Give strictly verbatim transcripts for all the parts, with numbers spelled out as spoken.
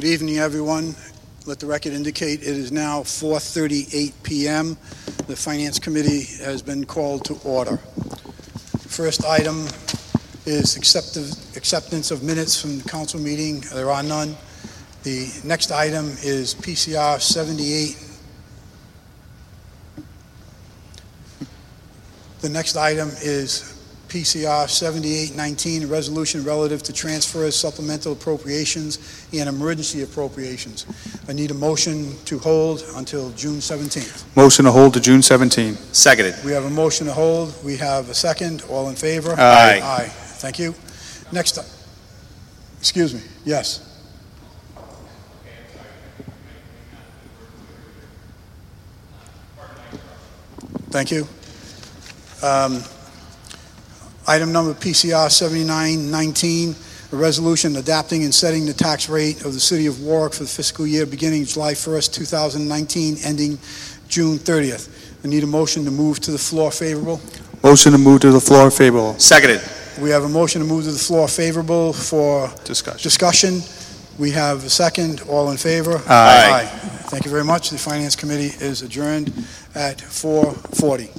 evening, everyone. Let the record indicate it is now four thirty-eight p m The Finance Committee has been called to order. First item is acceptance of minutes from the council meeting. There are none. The next item is P C R seventy-eight. The next item is P C R seventy-eight nineteen, a resolution relative to transfers, supplemental appropriations, and emergency appropriations. I need a motion to hold until June seventeenth. Motion to hold to June seventeenth. Seconded. We have a motion to hold. We have a second. All in favor? Aye. Aye. Thank you. Next, excuse me. Yes. Thank you. Um, Item number P C R seventy-nine nineteen, a resolution adapting and setting the tax rate of the City of Warwick for the fiscal year beginning July first, two thousand nineteen, ending June thirtieth. I need a motion to move to the floor favorable. Motion to move to the floor favorable. Seconded. We have a motion to move to the floor favorable for Discussion. discussion. We have a second. All in favor? Aye. Aye. Thank you very much. The Finance Committee is adjourned at four forty.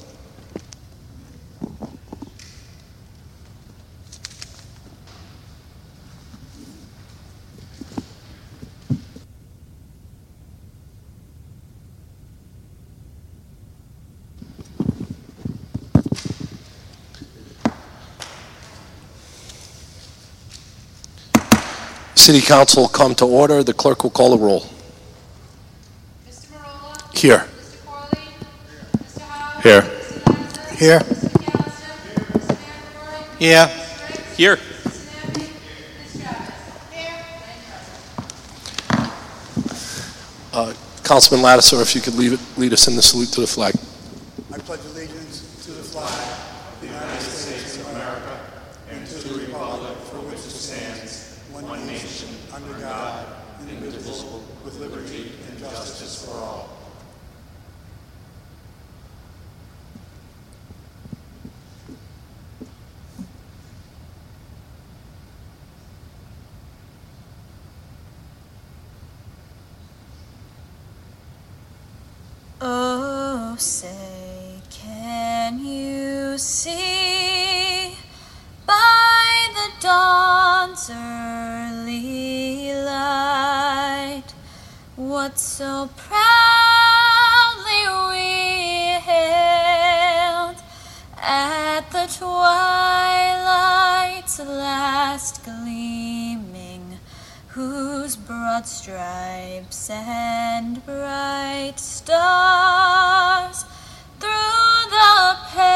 City Council will come to order. The clerk will call the roll. Mister Marola? Here. Mister Corley? Mister Howe? Here. Mister Lanza? Here. Mister McAllister? Mister McElroy? Yeah. Mister Riggs? Here. Mister Neffy? Mister Travis? Here. Uh, Councilman Lattiser, if you could lead, it, lead us in the salute to the flag. I pledge allegiance to the flag of the United States of America and to the republic for which it stands, one nation, under God, indivisible, with liberty and justice for all. Oh, say, can you see by the dawn's early light what so proudly we hailed at the twilight's last gleaming, whose broad stripes and bright stars through the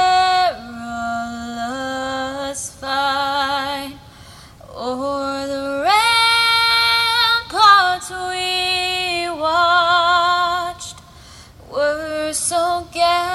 perilous fight o'er the ramparts we watched were so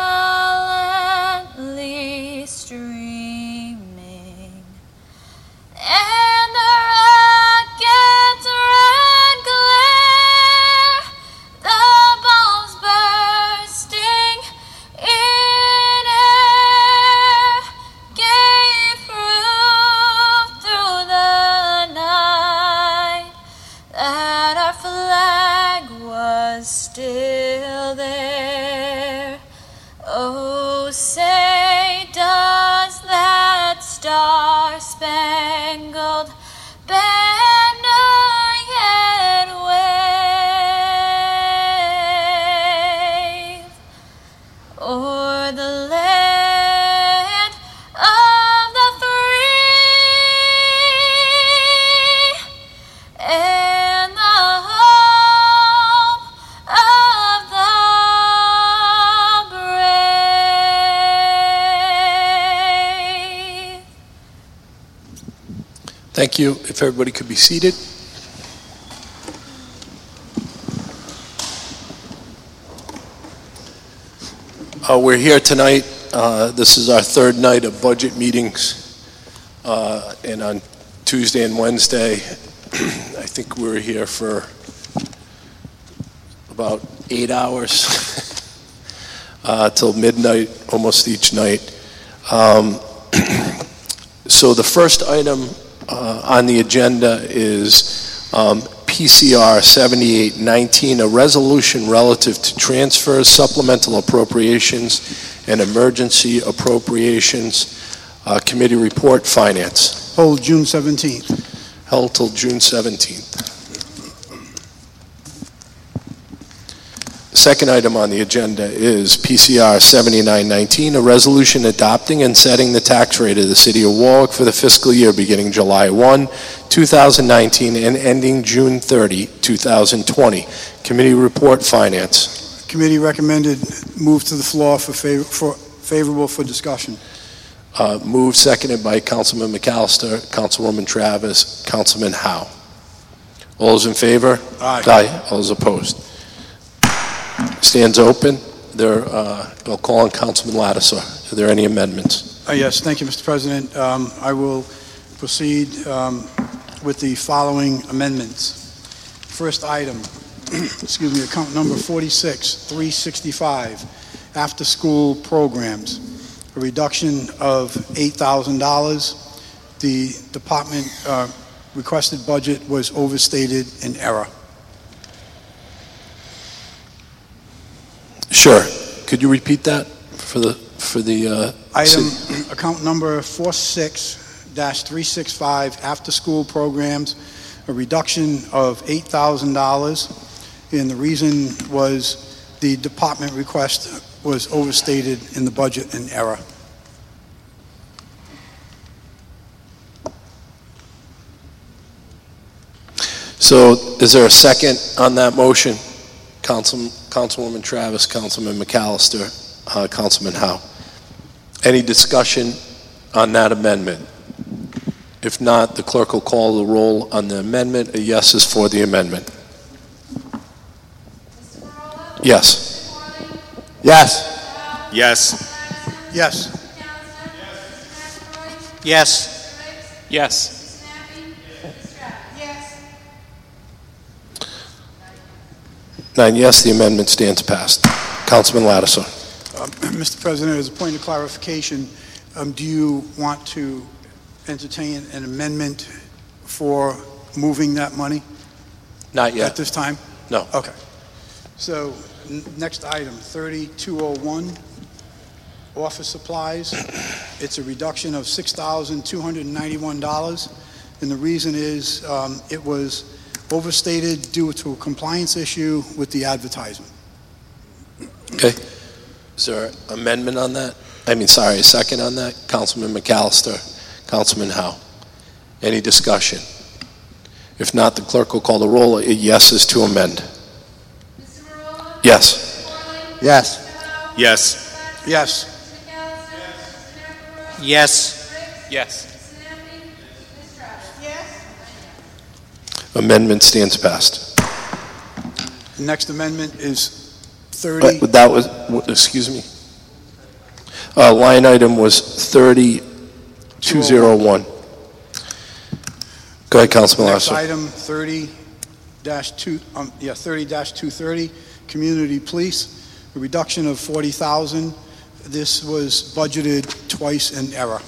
gallantly streaming, and the rocket's red glare, the balls bursting in air, gave proof through the night that our flag was still there. Oh, say, does that star-spangled banner yet wave o'er the land of the free and the home of the brave? Thank you. If everybody could be seated. Uh, we're here tonight. Uh, this is our third night of budget meetings. Uh, and on Tuesday and Wednesday, I think we were here for about eight hours uh, till midnight, almost each night. Um, so the first item uh, on the agenda is um, P P C R seventy-eight nineteen, a resolution relative to transfers, supplemental appropriations, and emergency appropriations. Uh, Committee report, Finance. Hold June seventeenth. Held till June seventeenth. The second item on the agenda is P C R seventy-nine nineteen, a resolution adopting and setting the tax rate of the City of Warwick for the fiscal year beginning July first, two thousand nineteen and ending June thirtieth, two thousand twenty. Committee report, Finance. Committee recommended move to the floor for favor- for favorable for discussion. Uh, moved, seconded by Councilman McAllister, Councilwoman Travis, Councilman Howe. All those in favor? Aye. Aye. All those opposed? Stands open. There, uh, I'll call on Councilman Lattiser. Are there any amendments? Uh, Yes, thank you, Mister President. Um, I will proceed um, with the following amendments. First item, excuse me, account number forty-six, three sixty-five, after-school programs, a reduction of eight thousand dollars. The department uh, requested budget was overstated in error. Sure. Could you repeat that for the for the uh, Item, city? account number forty-six dash three sixty-five, after-school programs, a reduction of eight thousand dollars. And the reason was the department request was overstated in the budget in error. So, is there a second on that motion? Council, Councilwoman Travis, Councilman McAllister, uh, Councilman Howe. Any discussion on that amendment? If not, the clerk will call the roll on the amendment. A yes is for the amendment. Mister Marola? Yes. Corley? Yes. Yes. Yes. McAllister? Yes. Riggs? Yes. Snappy? Mister Travis? Yes. Nine yes, the amendment stands passed. Councilman Lattiser. Um, Mister President, as a point of clarification, um, do you want to entertain an amendment for moving that money Not at yet. this time? No. Okay. So, n- next item, thirty-two oh one, office supplies. It's a reduction of six thousand two hundred ninety-one dollars, and the reason is um, it was overstated due to a compliance issue with the advertisement. Okay. Is there an amendment on that? I mean, sorry, a second on that? Councilman McAllister, Councilman Howe. Any discussion? If not, the clerk will call the roll. A yes is to amend. Mister Marola? Yes. Corley? Yes. Howe? Yes. Yes. McAllister? Yes. Riggs? Yes. Snappy? Mister Travis? Yes. Amendment stands passed. The next amendment is thirty. But that was, w- excuse me. Uh, line item was thirty-two oh one. Go ahead, Councilman Next Lattiser. item, thirty dash two, um, yeah, thirty dash two thirty, community police, a reduction of forty thousand. This was budgeted twice in error.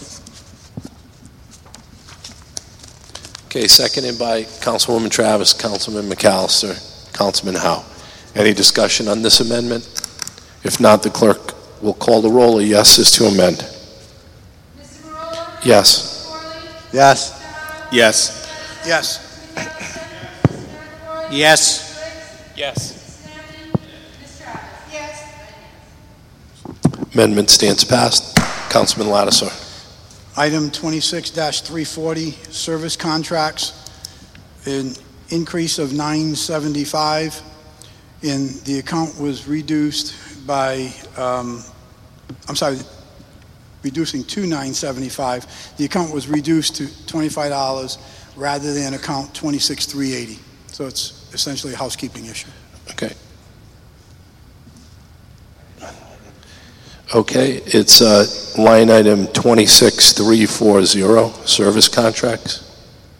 Okay, seconded by Councilwoman Travis, Councilman McAllister, Councilman Howe. Any discussion on this amendment? If not, the clerk will call the roll. A yes is to amend. Mister Marola? Yes. Corley? Yes. Howe? Yes. Yes. Corley? Yes. Riggs? Yes. Snappy? Mister Travis? Yes. Amendment stands passed. Councilman Lattiser. Item twenty-six dash three forty, service contracts, an increase of nine seventy-five, and the account was reduced by, um, I'm sorry, reducing to nine seventy-five. The account was reduced to twenty-five dollars rather than account twenty-six three eighty. So it's essentially a housekeeping issue. Okay. Okay, it's uh, line item twenty-six three forty, service contracts.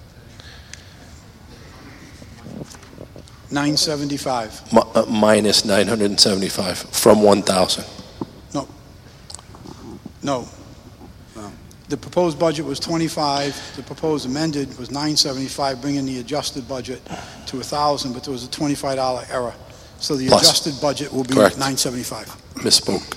nine seventy-five. Mi- uh, minus nine hundred seventy-five from one thousand. No. The proposed budget was twenty-five, the proposed amended was nine seventy-five, bringing the adjusted budget to one thousand, but there was a twenty-five dollar error. So the Plus. adjusted budget will be Correct. nine seventy-five. Misspoke.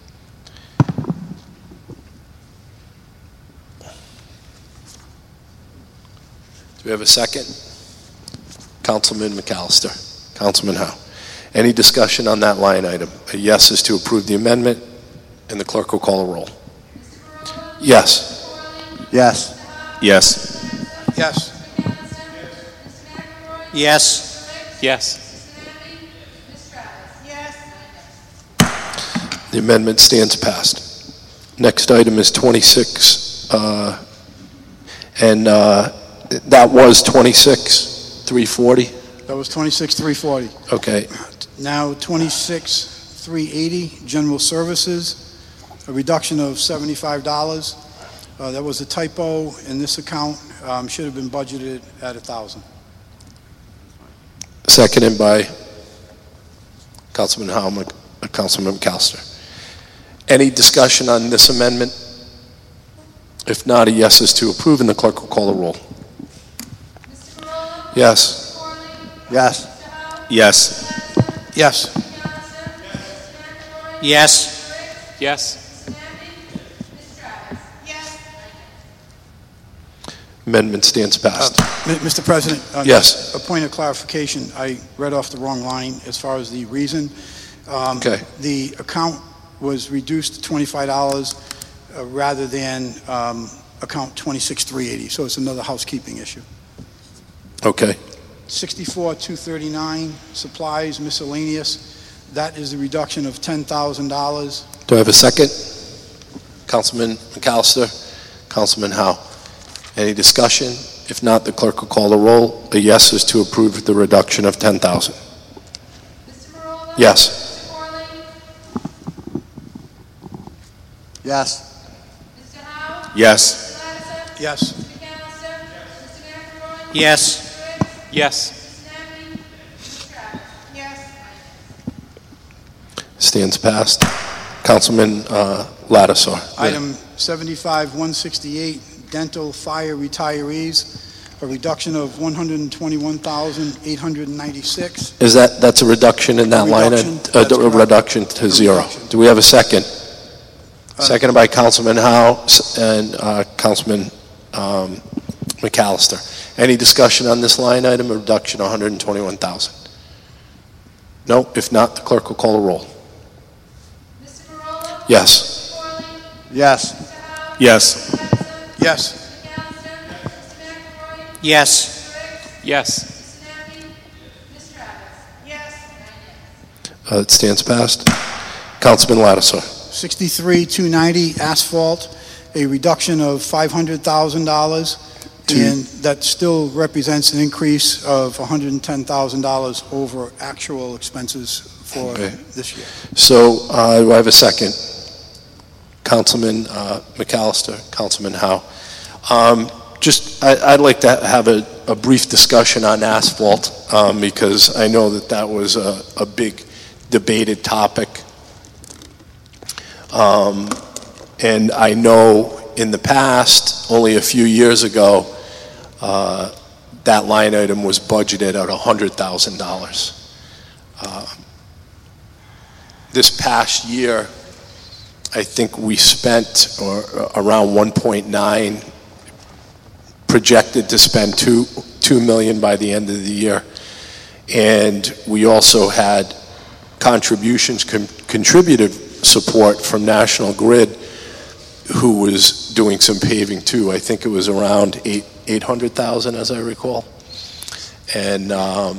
Do we have a second? Councilman McAllister. Councilman Howe. Any discussion on that line item? A yes is to approve the amendment, and the clerk will call a roll. Yes. Yes. Yes. Yes. Yes. Yes. The amendment stands passed. Next item is twenty-six, uh, and uh, that was twenty-six, three forty? That was twenty-six, three forty. Okay. Now twenty-six, three eighty, general services, a reduction of seventy-five dollars. Uh, That was a typo in this account, um, should have been budgeted at one thousand. Seconded by Councilman Howe, Mc- uh, Councilman McAllister. Any discussion on this amendment? If not, a yes is to approve, and the clerk will call the roll. Yes. Yes. Yes. Yes. Yes. Yes. Amendment stands passed. Mi- Mister President? uh, Yes. A point of clarification, I read off the wrong line as far as the reason. Um, Okay. The account was reduced to twenty-five dollars uh, rather than um, account twenty-six, three eighty, so it's another housekeeping issue. Okay. sixty-four, two thirty-nine, supplies miscellaneous, that is a reduction of ten thousand dollars. Do I have a second? Councilman McAllister, Councilman Howe. Any discussion? If not, the clerk will call the roll. A yes is to approve the reduction of ten thousand. Yes. Yes. Yes. Yes. Yes. Yes. Stands passed. Councilman uh, Lattisaw. Item seventy-five, one sixty-eight, dental fire retirees, a reduction of one hundred twenty-one thousand, eight hundred ninety-six. Is that, that's a reduction in that line? item? Reduction, A that's a correct. reduction to A zero. reduction. Do we have a second? Uh, Seconded by Councilman Howe s- and uh, Councilman um, McAllister. Any discussion on this line item, a reduction of one hundred twenty-one thousand? No? If not, the clerk will call a roll. Yes. Yes. Yes. Yes. Yes. Yes. Uh, It stands passed. Councilman Lattisaw. sixty-three, two ninety, asphalt, a reduction of five hundred thousand dollars, To- and that still represents an increase of one hundred ten thousand dollars over actual expenses for Okay. this year. So uh, do I have a second? Councilman uh, McAllister, Councilman Howe. Um, Just, I- I'd like to have a a brief discussion on asphalt, um, because I know that that was a a big debated topic. Um, And I know in the past, only a few years ago, uh, that line item was budgeted at one hundred thousand dollars. Uh, This past year, I think we spent or around one point nine, projected to spend two, two million by the end of the year. And we also had contributions, con- contributed support from National Grid, who was doing some paving too. I think it was around eight, eight hundred thousand, as I recall. And um,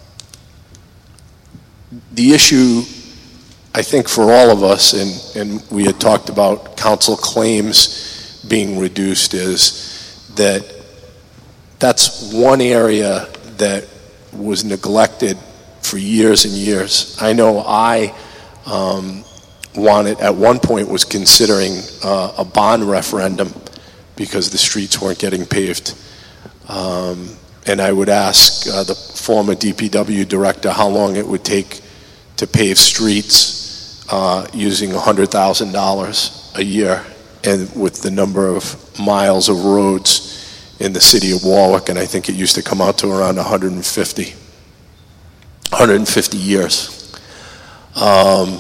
the issue, I think for all of us, and, and we had talked about council claims being reduced, is that that's one area that was neglected for years and years. I know I um, wanted, at one point was considering uh, a bond referendum because the streets weren't getting paved. Um, and I would ask uh, the former D P W director how long it would take to pave streets uh, using one hundred thousand dollars a year, and with the number of miles of roads in the city of Warwick, and I think it used to come out to around one hundred fifty, one hundred fifty years. Um,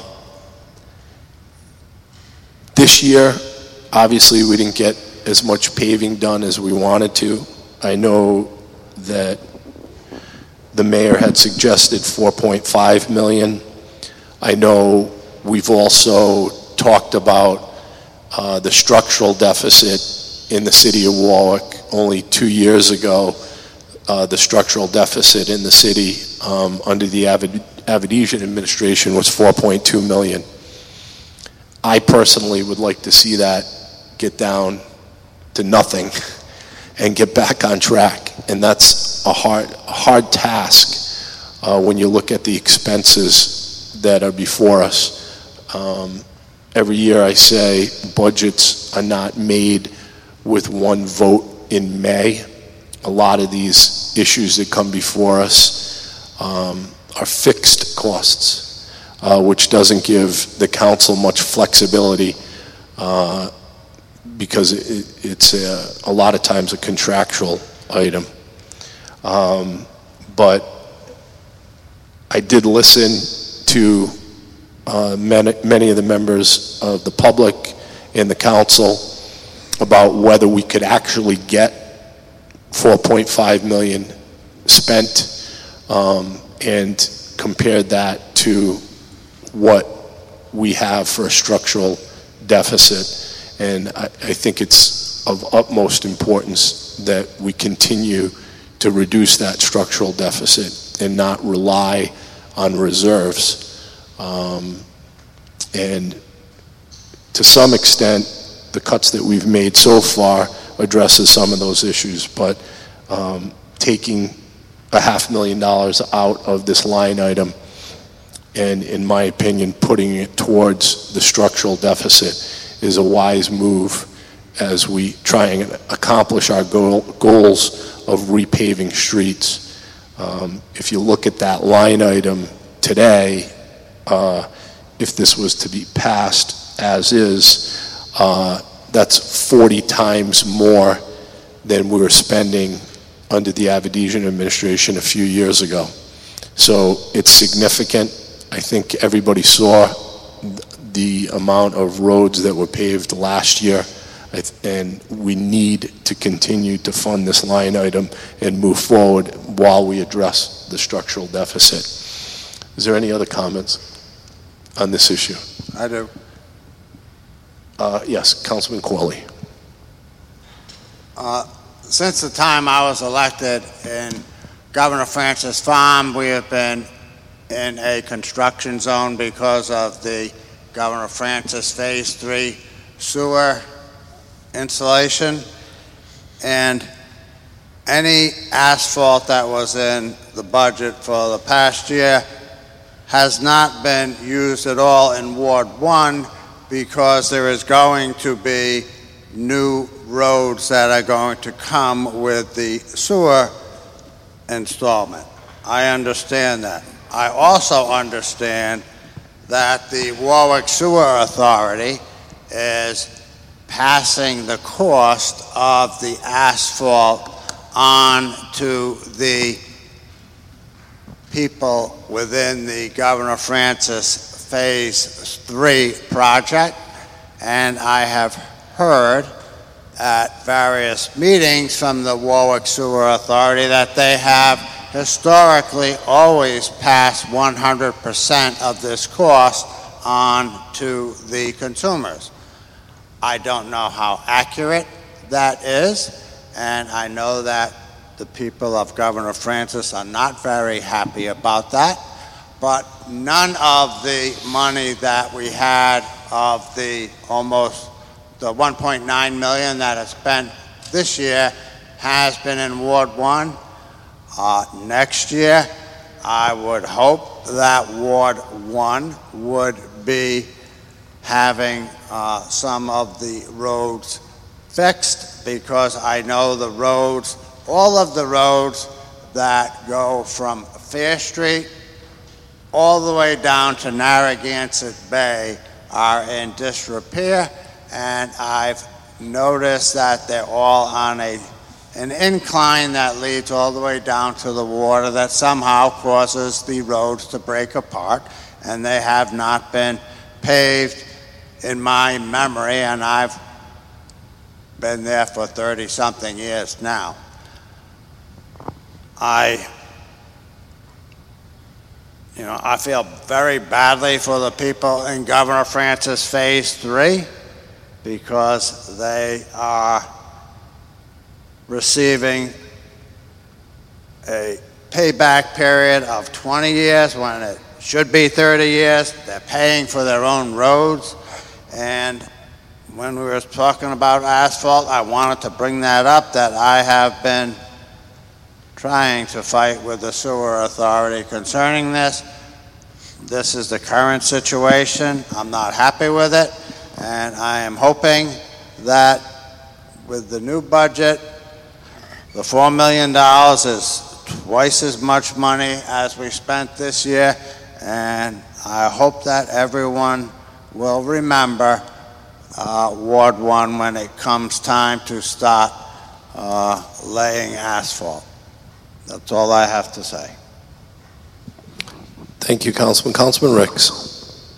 this year, obviously, we didn't get as much paving done as we wanted to. I know that the mayor had suggested four point five million. I know we've also talked about uh, the structural deficit in the city of Warwick. Only two years ago, uh, the structural deficit in the city um, under the Avid, Avedisian administration was four point two million. I personally would like to see that get down to nothing and get back on track. And that's a hard, a hard task uh, when you look at the expenses that are before us. Um, every year I say budgets are not made with one vote in May. A lot of these issues that come before us um, are fixed costs, uh, which doesn't give the council much flexibility uh, because it, it's a, a lot of times a contractual item. Um, but I did listen to uh, many, many of the members of the public and the council about whether we could actually get four point five million spent, um, and compared that to what we have for a structural deficit. And I, I think it's of utmost importance that we continue to reduce that structural deficit and not rely on reserves. Um, and to some extent, the cuts that we've made so far addresses some of those issues, but um, taking a half million dollars out of this line item and, in my opinion, putting it towards the structural deficit is a wise move as we try and accomplish our goal, goals of repaving streets. Um, if you look at that line item today, uh, if this was to be passed as is, uh, that's forty times more than we were spending under the Avedisian administration a few years ago. So it's significant. I think everybody saw the amount of roads that were paved last year, and we need to continue to fund this line item and move forward while we address the structural deficit. Is there any other comments on this issue? I do. Uh, yes, Councilman Corley. Uh, since the time I was elected in Governor Francis Farm, we have been in a construction zone because of the Governor Francis Phase three sewer installation. And any asphalt that was in the budget for the past year has not been used at all in Ward one, because there is going to be new roads that are going to come with the sewer installment. I understand that. I also understand that the Warwick Sewer Authority is passing the cost of the asphalt on to the people within the Governor Francis Phase three project, and I have heard at various meetings from the Warwick Sewer Authority that they have historically always passed one hundred percent of this cost on to the consumers. I don't know how accurate that is, and I know that the people of Governor Francis are not very happy about that. But none of the money that we had of the almost the one point nine million that is spent this year has been in Ward one. Uh, next year, I would hope that Ward one would be having uh, some of the roads fixed, because I know the roads, all of the roads that go from Fair Street all the way down to Narragansett Bay are in disrepair, and I've notice that they're all on a, an incline that leads all the way down to the water that somehow causes the roads to break apart, and they have not been paved in my memory, and I've been there for thirty-something years now. I, you know, I feel very badly for the people in Governor Francis Phase Three because they are receiving a payback period of twenty years when it should be thirty years. They're paying for their own roads. And when we were talking about asphalt, I wanted to bring that up, that I have been trying to fight with the sewer authority concerning this. This is the current situation. I'm not happy with it, and I am hoping that with the new budget, the four million dollars is twice as much money as we spent this year, and I hope that everyone will remember uh, Ward one when it comes time to start uh, laying asphalt. That's all I have to say. Thank you, Councilman. Councilman Ricks.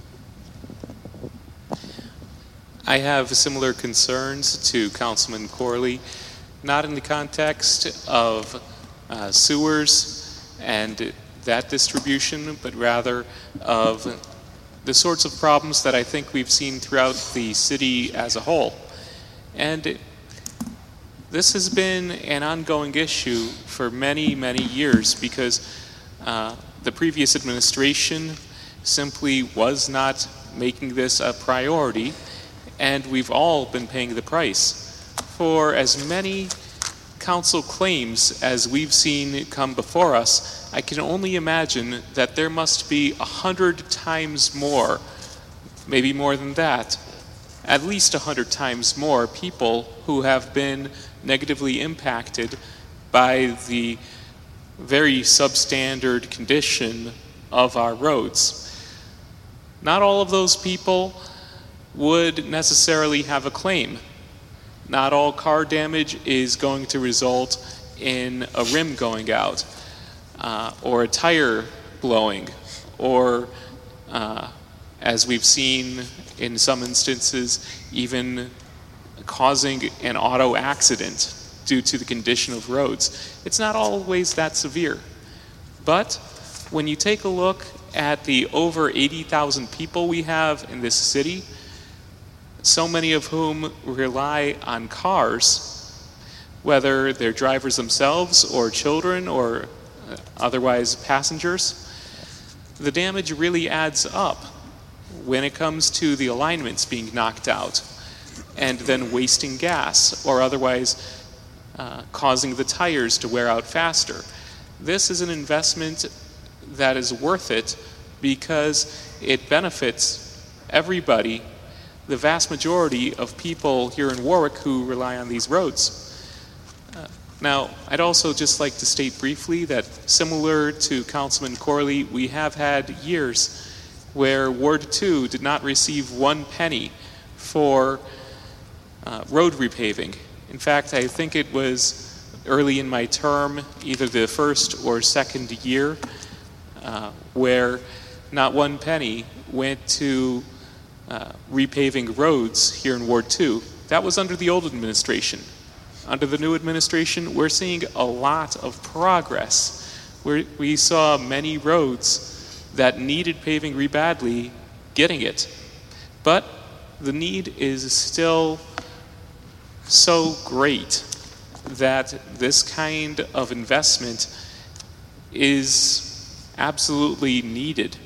I have similar concerns to Councilman Corley, not in the context of uh, sewers and that distribution, but rather of the sorts of problems that I think we've seen throughout the city as a whole. And this has been an ongoing issue for many, many years because uh, the previous administration simply was not making this a priority, and we've all been paying the price. For as many council claims as we've seen come before us, I can only imagine that there must be a hundred times more, maybe more than that, at least a hundred times more people who have been negatively impacted by the very substandard condition of our roads. Not all of those people would necessarily have a claim. Not all car damage is going to result in a rim going out, uh, or a tire blowing, or uh, as we've seen in some instances, even causing an auto accident due to the condition of roads. It's not always that severe. But when you take a look at the over eighty thousand people we have in this city, so many of whom rely on cars, whether they're drivers themselves or children or otherwise passengers, the damage really adds up when it comes to the alignments being knocked out and then wasting gas or otherwise uh, causing the tires to wear out faster. This is an investment that is worth it because it benefits everybody, the vast majority of people here in Warwick who rely on these roads. Uh, now, I'd also just like to state briefly that similar to Councilman Corley, we have had years where Ward two did not receive one penny for uh, road repaving. In fact, I think it was early in my term, either the first or second year, uh, where not one penny went to uh, repaving roads here in Ward two. That was under the old administration. Under the new administration, we're seeing a lot of progress. We're, we saw many roads that needed paving re badly getting it. But the need is still so great that this kind of investment is absolutely needed.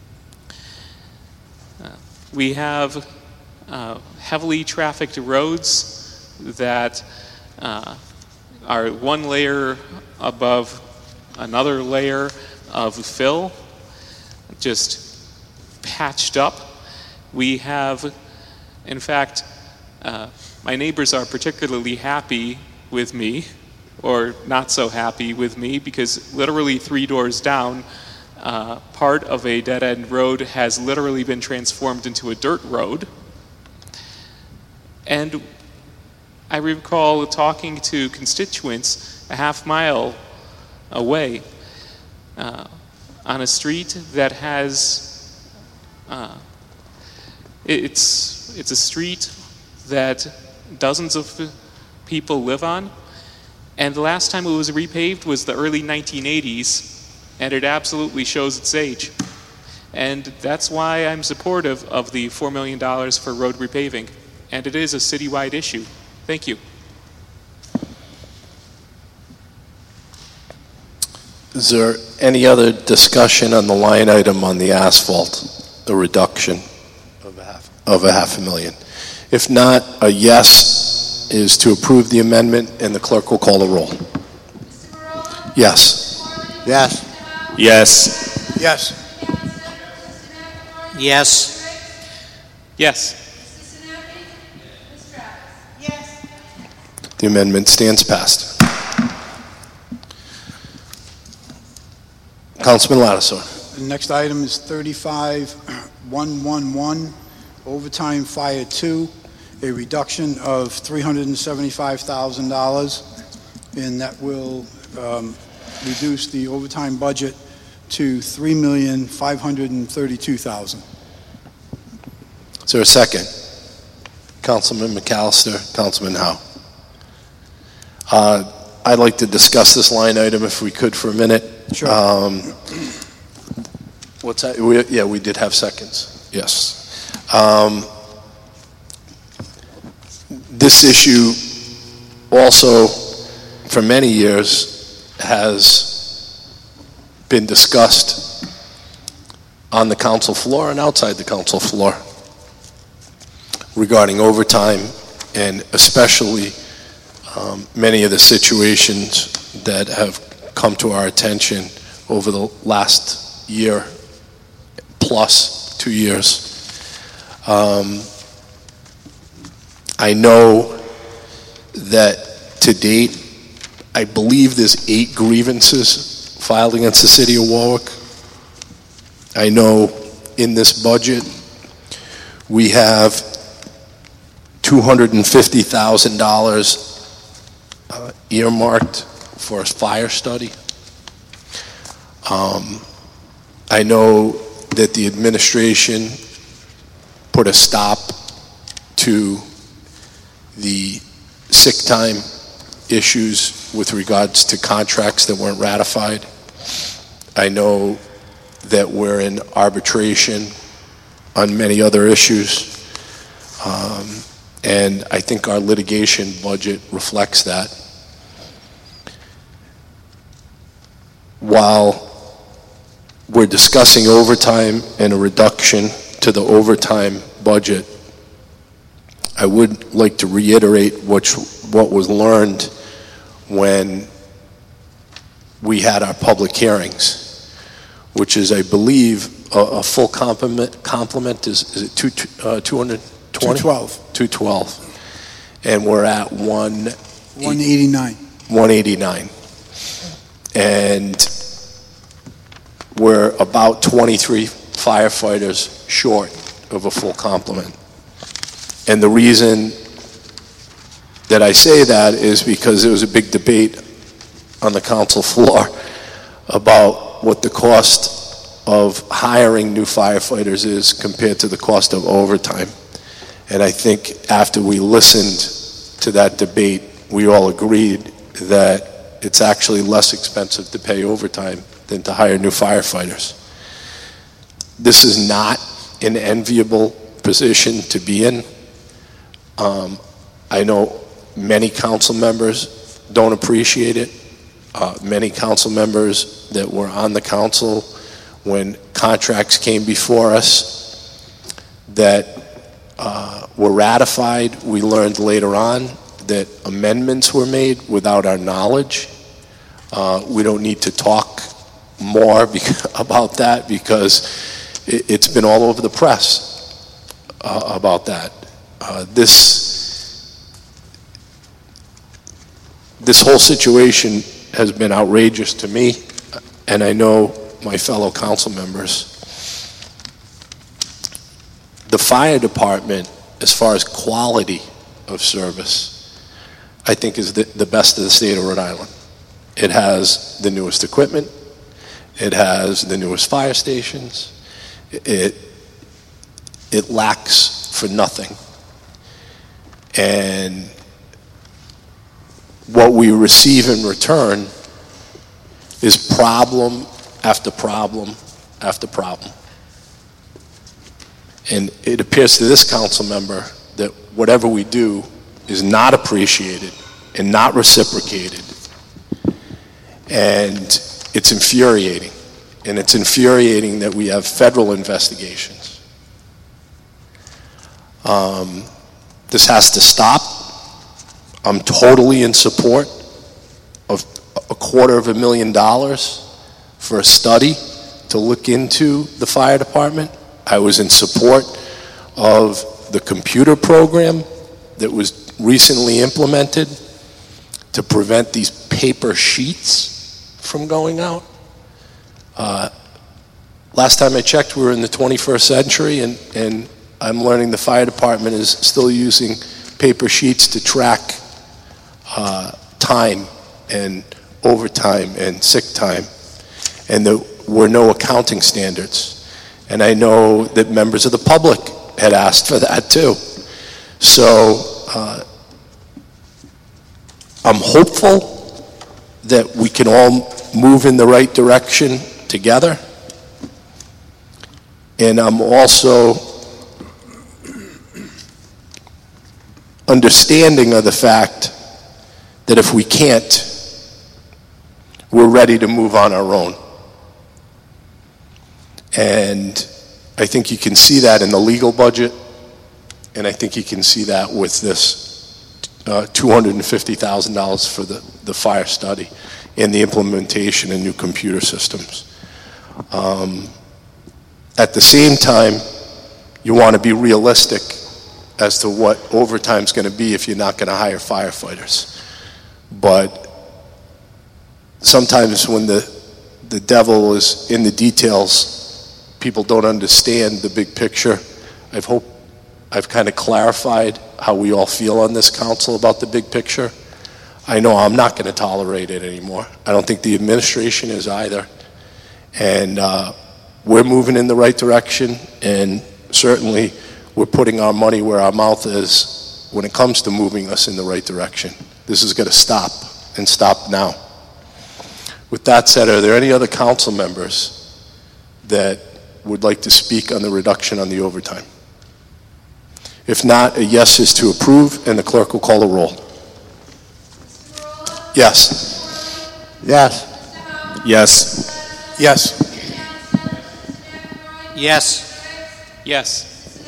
Uh, we have uh, heavily trafficked roads that uh, are one layer above another layer of fill, just patched up. We have, in fact, uh, my neighbors are particularly happy with me, or not so happy with me, because literally three doors down, uh, part of a dead-end road has literally been transformed into a dirt road. And I recall talking to constituents a half mile away uh, on a street that has, uh, it's, it's a street that dozens of people live on, and the last time it was repaved was the early nineteen eighties, and it absolutely shows its age. And that's why I'm supportive of the four million dollars for road repaving, and it is a citywide issue. Thank you. Is there any other discussion on the line item on the asphalt, the reduction of a half, of a half a million? If not, a yes is to approve the amendment, and the clerk will call the roll. Mister Marola? Yes. Yes. Yes. Yes. Yes. Yes. Mister Sinapi? Mister Travis? Yes. The amendment stands passed. Councilman Lattisaw. The next item is thirty-five one one one, overtime fire two, a reduction of three hundred seventy-five thousand dollars, and that will um, reduce the overtime budget to three million five hundred thirty-two thousand dollars. Is there a second? Councilman McAllister, Councilman Howe. Uh, I'd like to discuss this line item if we could for a minute. Sure. Um, what's that? We, yeah, we did have seconds. Yes. Um, this issue also, for many years, has been discussed on the council floor and outside the council floor regarding overtime, and especially um, many of the situations that have come to our attention over the last year plus two years. Um, I know that to date, I believe there's eight grievances filed against the city of Warwick. I know in this budget, we have two hundred fifty thousand dollars uh, earmarked for a fire study. Um, I know that the administration put a stop to the sick time issues with regards to contracts that weren't ratified. I know that we're in arbitration on many other issues. Um, and I think our litigation budget reflects that. While we're discussing overtime and a reduction to the overtime budget, I would like to reiterate which, what was learned when we had our public hearings, which is, I believe, a, a full complement, complement is, is it two, uh, two hundred twenty? two twelve. two twelve. And we're at one... one eighty-nine. one eighty-nine. And we're about twenty-three firefighters short of a full complement. And the reason that I say that is because there was a big debate on the council floor about what the cost of hiring new firefighters is compared to the cost of overtime. And I think after we listened to that debate, we all agreed that it's actually less expensive to pay overtime than to hire new firefighters. This is not an enviable position to be in. Um, I know many council members don't appreciate it. Uh, many council members that were on the council when contracts came before us that uh, were ratified, we learned later on that amendments were made without our knowledge. Uh, we don't need to talk more about that because it, it's been all over the press uh, about that. Uh, this, this whole situation has been outrageous to me, and I know my fellow council members. The fire department, as far as quality of service, I think is the, the best of the state of Rhode Island. It has the newest equipment. It has the newest fire stations. It, it lacks for nothing. And what we receive in return is problem after problem after problem. And it appears to this council member that whatever we do is not appreciated and not reciprocated. And it's infuriating. And it's infuriating that we have federal investigations. Um, this has to stop. I'm totally in support of a quarter of a million dollars for a study to look into the fire department. I was in support of the computer program that was recently implemented to prevent these paper sheets from going out. Uh, last time I checked, we were in the twenty-first century, and, and I'm learning the fire department is still using paper sheets to track uh, time and overtime and sick time, and there were no accounting standards. And I know that members of the public had asked for that too. So uh, I'm hopeful that we can all move in the right direction together. And I'm also understanding of the fact that if we can't, we're ready to move on our own. And I think you can see that in the legal budget, and I think you can see that with this uh, two hundred fifty thousand dollars for the, the fire study and the implementation of new computer systems. Um, at the same time, you want to be realistic as to what overtime's going to be if you're not going to hire firefighters. But sometimes when the, the devil is in the details, people don't understand the big picture. I've hope I've kind of clarified how we all feel on this council about the big picture. I know I'm not going to tolerate it anymore. I don't think the administration is either. And uh, we're moving in the right direction, and certainly we're putting our money where our mouth is when it comes to moving us in the right direction. This is going to stop, and stop now. With that said, are there any other council members that would like to speak on the reduction on the overtime? If not, a yes is to approve, and the clerk will call the roll. Yes. Yes. Yes. Yes. Yes. Yes.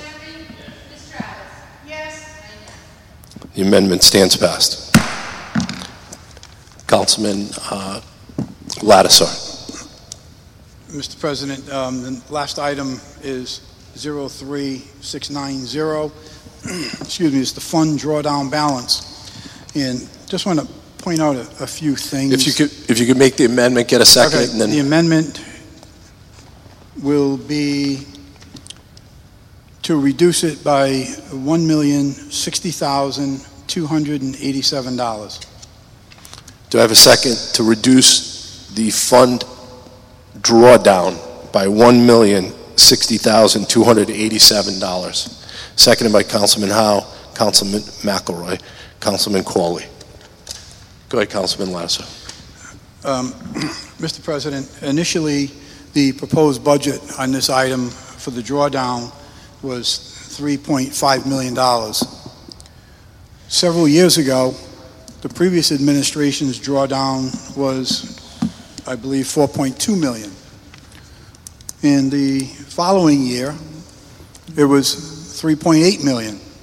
Yes. The amendment stands passed. Councilman uh, Lattiser. Mister President, um, the last item is zero three six nine zero. Excuse me, it's the fund drawdown balance. And just want to point out a, a few things. If you could, if you could make the amendment, get a second, Okay, and then the amendment will be to reduce it by one million sixty thousand two hundred eighty-seven dollars. do I have a second to reduce the fund drawdown by one million sixty thousand two hundred eighty-seven dollars? Seconded by Councilman Howe, Councilman McElroy, Councilman Corley. Go ahead, Councilman Lattiser. Um, Mister President, initially, the proposed budget on this item for the drawdown was three point five million dollars. Several years ago, the previous administration's drawdown was, I believe, four point two million dollars. In the following year, it was three point eight million dollars.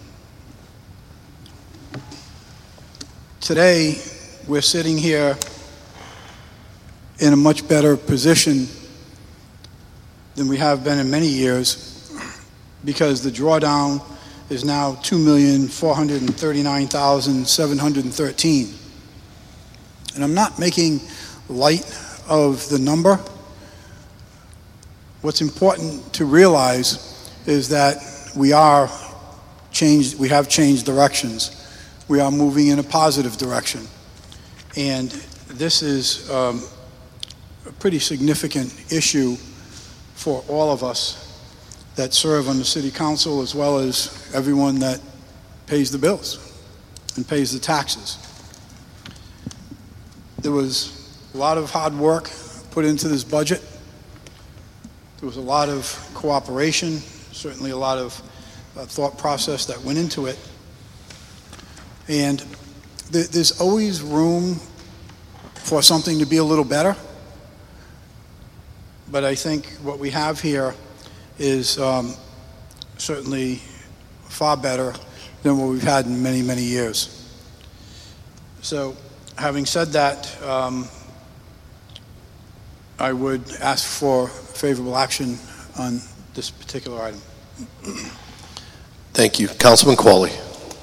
Today, we're sitting here in a much better position than we have been in many years, because the drawdown is now two million four hundred thirty-nine thousand seven hundred thirteen. And I'm not making light of the number. What's important to realize is that we are changed, we have changed directions. we are moving in a positive direction. And this is um, a pretty significant issue for all of us that serve on the city council, as well as everyone that pays the bills and pays the taxes. There was a lot of hard work put into this budget. There was a lot of cooperation, certainly a lot of uh, thought process that went into it. And th there's always room for something to be a little better. But I think what we have here is um, certainly far better than what we've had in many, many years. So, having said that, um, I would ask for favorable action on this particular item. Thank you. Councilman Qualley.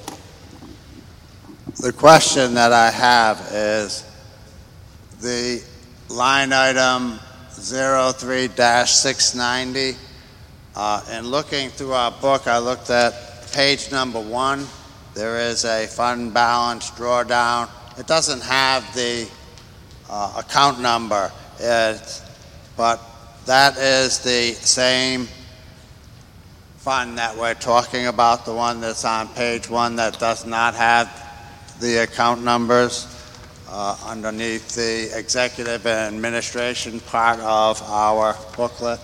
The question that I have is the line item zero three dash six ninety. Uh, and looking through our book, I looked at page number one. There is a fund balance drawdown. It doesn't have the uh, account number, it, but that is the same fund that we're talking about, the one that's on page one that does not have the account numbers uh, underneath the executive and administration part of our booklet.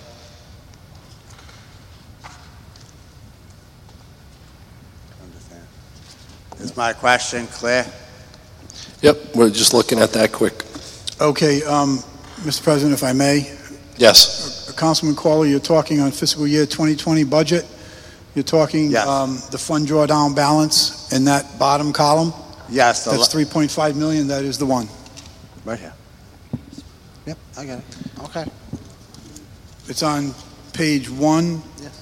Is my question clear? Yep, we're just looking at that quick. Okay, um, Mister President, if I may. Yes. Uh, Councilman Qualley, you're talking on fiscal year twenty twenty budget. You're talking Yes. um, the fund drawdown balance in that bottom column. Yes. The That's li- three point five million. That is the one. Right here. Yep, I get it. Okay. It's on page one. Yes.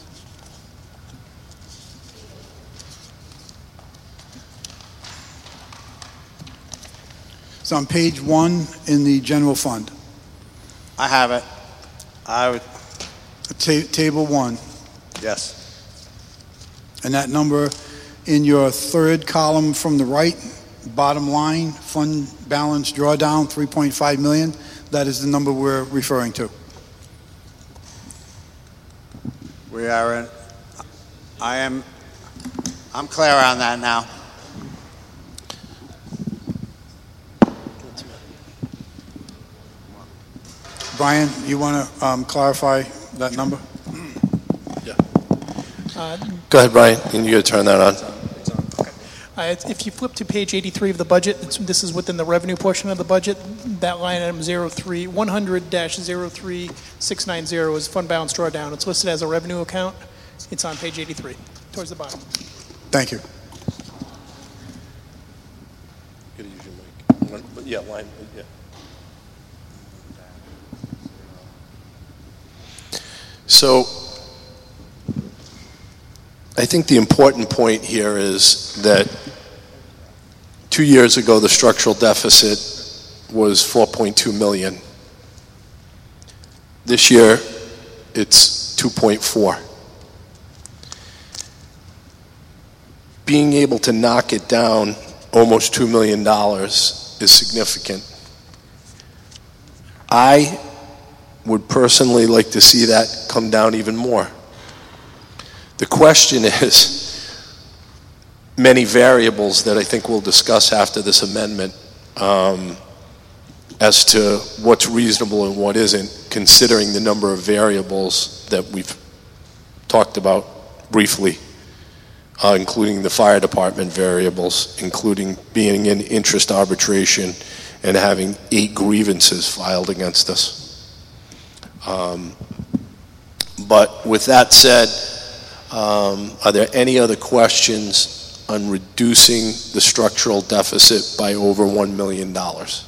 It's on page one in the general fund. I have it. I would, Ta- table one. yes. And that number in your third column from the right, bottom line, fund balance drawdown, three point five million. That is the number we're referring to. We are in, I am, I'm clear on that now. Brian, you want to um, clarify that number? Uh, Go ahead, Brian, and you got to turn that on. Uh, it's- If you flip to page eighty-three of the budget, it's- this is within the revenue portion of the budget. That line item zero three, one hundred dash zero three six nine zero is fund balance drawdown. It's listed as a revenue account. It's on page eighty-three, towards the bottom. Thank you. Yeah, line, yeah. So, I think the important point here is that two years ago, the structural deficit was four point two million. This year, it's two point four. Being able to knock it down almost two million dollars is significant. I would personally like to see that come down even more. The question is many variables that I think we'll discuss after this amendment um, as to what's reasonable and what isn't, considering the number of variables that we've talked about briefly, uh, including the fire department variables, including being in interest arbitration and having eight grievances filed against us. Um, but with that said, um, are there any other questions on reducing the structural deficit by over one million dollars?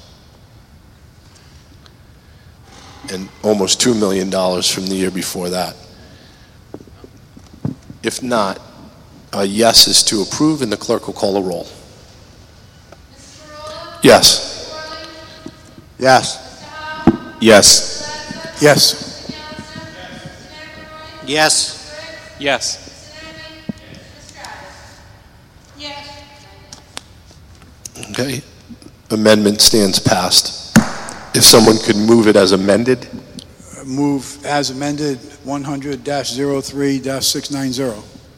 And almost two million dollars from the year before that. If not, a yes is to approve, and the clerk will call a roll. Yes. Yes. Yes. Yes. Yes. Yes. Yes. Okay. Amendment stands passed. If someone could move it as amended? Move as amended one hundred dash zero three dash six nine zero.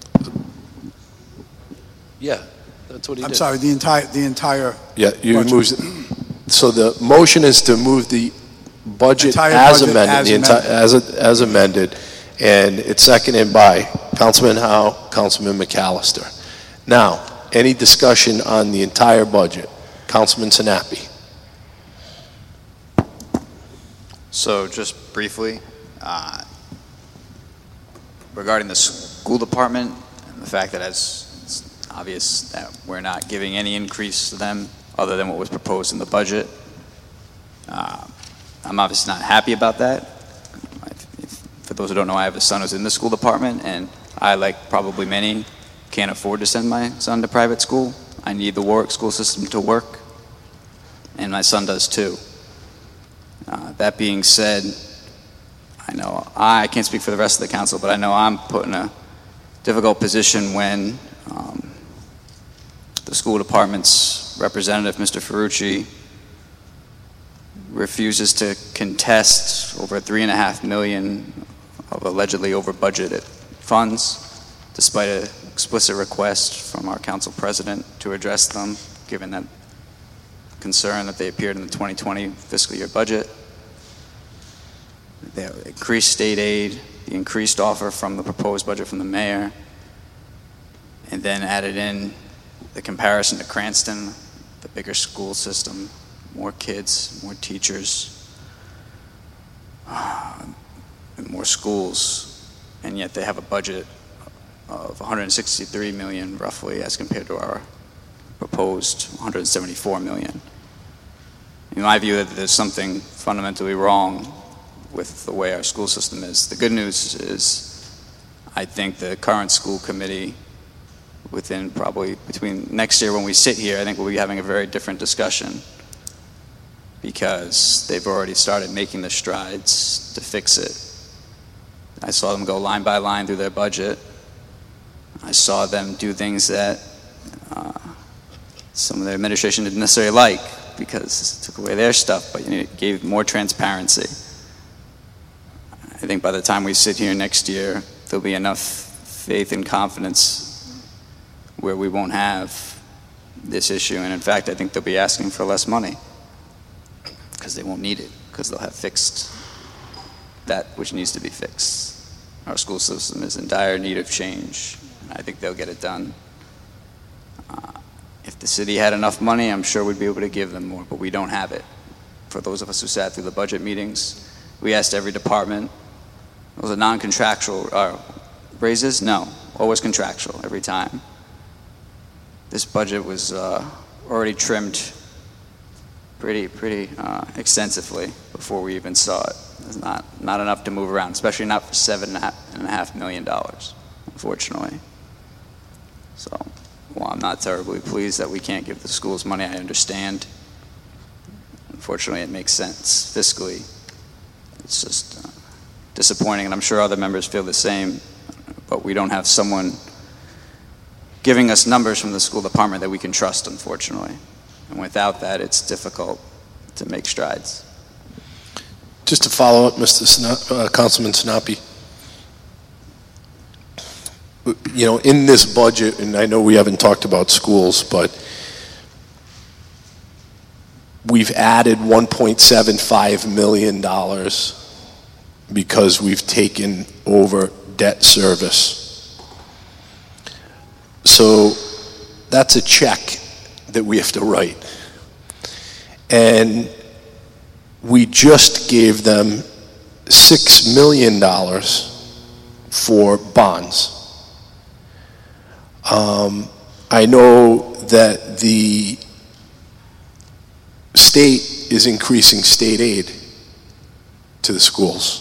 Yeah, that's what he did. I'm sorry, the entire, the entire, Yeah, you Budget. moved it. So the motion is to move the budget Entire as budget amended, as the enti- as, as amended, and it's seconded by Councilman Howe, Councilman McAllister. Now, any discussion on the entire budget? Councilman Sinapi. So just briefly, uh, regarding the school department and the fact that as it's obvious that we're not giving any increase to them other than what was proposed in the budget, uh, I'm obviously not happy about that. For those who don't know, I have a son who's in the school department, and I, like probably many, can't afford to send my son to private school. I need the Warwick school system to work, and my son does too. Uh, that being said, I know I can't speak for the rest of the council, but I know I'm put in a difficult position when um, the school department's representative, Mister Ferrucci, refuses to contest over three and a half million of allegedly over budgeted funds, despite an explicit request from our council president to address them, given that concern that they appeared in the twenty twenty fiscal year budget. The increased state aid, the increased offer from the proposed budget from the mayor, and then added in the comparison to Cranston, the bigger school system, more kids, more teachers, uh, and more schools, and yet they have a budget of one hundred sixty-three million roughly as compared to our proposed one hundred seventy-four million. In my view, that there's something fundamentally wrong with the way our school system is. The good news is I think the current school committee, within probably between next year when we sit here, I think we'll be having a very different discussion, because they've already started making the strides to fix it. I saw them go line by line through their budget. I saw them do things that uh, some of their administration didn't necessarily like, because it took away their stuff, but you know, it gave more transparency. I think by the time we sit here next year, there'll be enough faith and confidence where we won't have this issue. And in fact, I think they'll be asking for less money because they won't need it, because they'll have fixed that which needs to be fixed. Our school system is in dire need of change, and I think they'll get it done. Uh, if the city had enough money, I'm sure we'd be able to give them more, but we don't have it. For those of us who sat through the budget meetings, we asked every department. Those are non-contractual uh, raises? No, always contractual every time. This budget was uh, already trimmed pretty, pretty uh, extensively before we even saw it. There's not, not enough to move around, especially not for seven and a half, and a half million dollars, unfortunately. So, while I'm not terribly pleased that we can't give the schools money, I understand. Unfortunately, it makes sense fiscally. It's just uh, disappointing, and I'm sure other members feel the same, but we don't have someone giving us numbers from the school department that we can trust, unfortunately. And without that, it's difficult to make strides. Just to follow up, Mister Sina- uh, Councilman Sinapi, you know, in this budget, and I know we haven't talked about schools, but we've added one point seven five million dollars because we've taken over debt service. So that's a check that we have to write. And we just gave them six million dollars for bonds. Um, I know that the state is increasing state aid to the schools.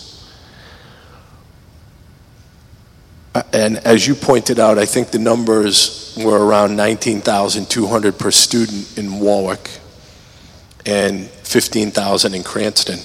And as you pointed out, I think the numbers were around nineteen thousand two hundred per student in Warwick and fifteen thousand in Cranston.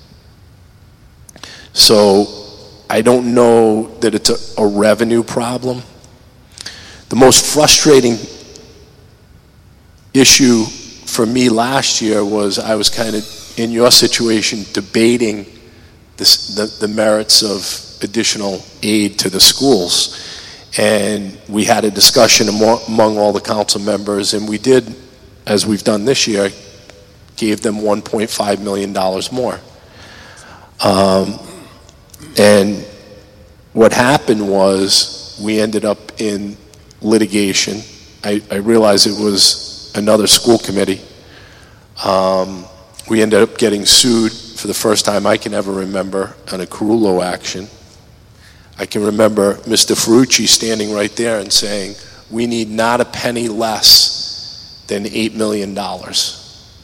So I don't know that it's a, a revenue problem. The most frustrating issue for me last year was I was kind of in your situation debating this, the, the merits of additional aid to the schools. And we had a discussion among, among all the council members, and we did, as we've done this year, gave them one point five million dollars more. Um, and what happened was we ended up in litigation. I, I realized it was another school committee. Um, we ended up getting sued for the first time I can ever remember on a Carullo action. I can remember Mister Ferrucci standing right there and saying, we need not a penny less than eight million dollars.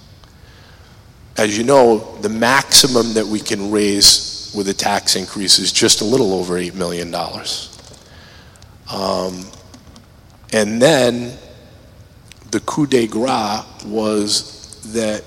As you know, the maximum that we can raise with a tax increase is just a little over eight million dollars. Um, and then the coup de grace was that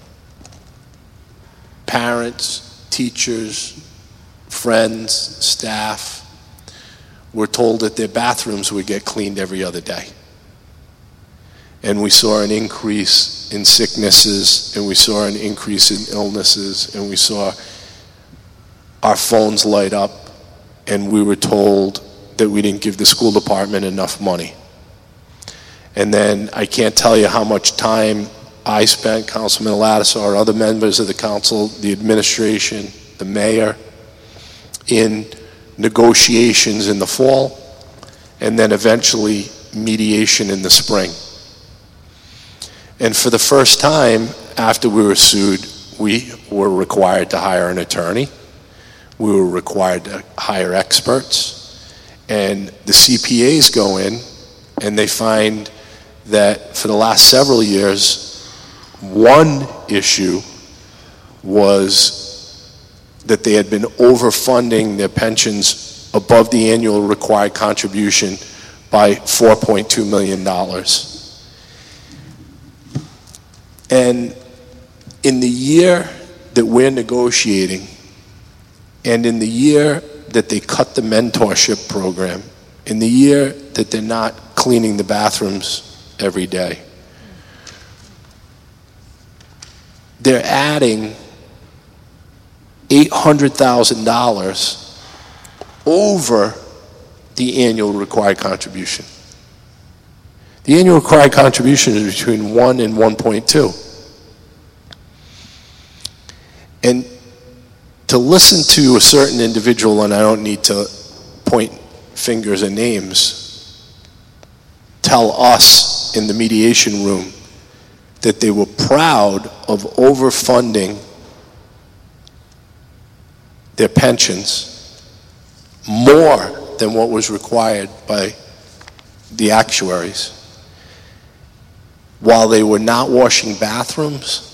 parents, teachers, friends, staff were told that their bathrooms would get cleaned every other day. And we saw an increase in sicknesses, and we saw an increase in illnesses, and we saw our phones light up, and we were told that we didn't give the school department enough money. And then I can't tell you how much time I spent, Councilman Lattisaw, other members of the council, the administration, the mayor, in negotiations in the fall, and then eventually mediation in the spring. And for the first time after we were sued, we were required to hire an attorney. We were required to hire experts. And the C P As go in and they find that for the last several years, one issue was that they had been overfunding their pensions above the annual required contribution by four point two million dollars. And in the year that we're negotiating, and in the year that they cut the mentorship program, in the year that they're not cleaning the bathrooms every day, they're adding eight hundred thousand dollars over the annual required contribution. The annual required contribution is between one and one point two. And to listen to a certain individual, and I don't need to point fingers and names, tell us in the mediation room that they were proud of overfunding their pensions more than what was required by the actuaries, while they were not washing bathrooms,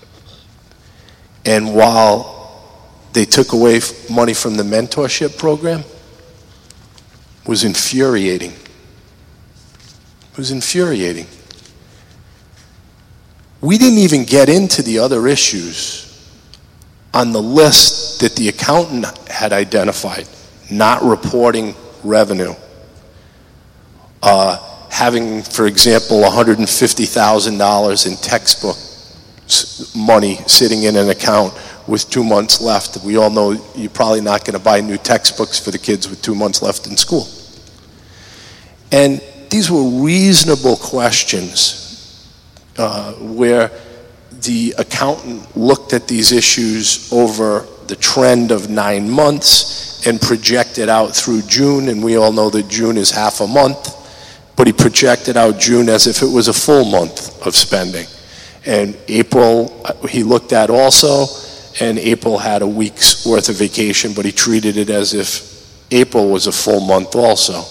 and while they took away money from the mentorship program, was infuriating. It was infuriating. We didn't even get into the other issues on the list that the accountant had identified: not reporting revenue, uh, having, for example, one hundred fifty thousand dollars in textbook money sitting in an account with two months left. We all know you're probably not going to buy new textbooks for the kids with two months left in school. And these were reasonable questions uh, where the accountant looked at these issues over the trend of nine months and projected out through June, and we all know that June is half a month, but he projected out June as if it was a full month of spending. And April he looked at also, and April had a week's worth of vacation, but he treated it as if April was a full month also.